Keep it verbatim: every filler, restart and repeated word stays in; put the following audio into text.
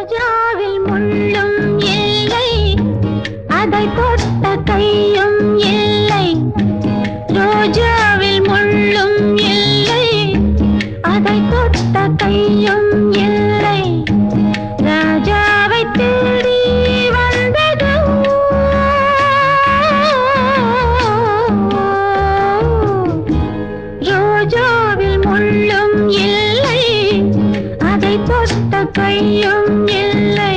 ரோஜாவில் முள்ளும் இல்லை, அதை தொட்ட கையும் இல்லை. ரோஜாவில் முள்ளும் இல்லை, அதை தொட்ட கையும் இல்லை. ராஜாவை தேடி வந்தது ரோஜாவில் முள்ளும் இல்லை, அதை தொட்ட கையும் இல்லை.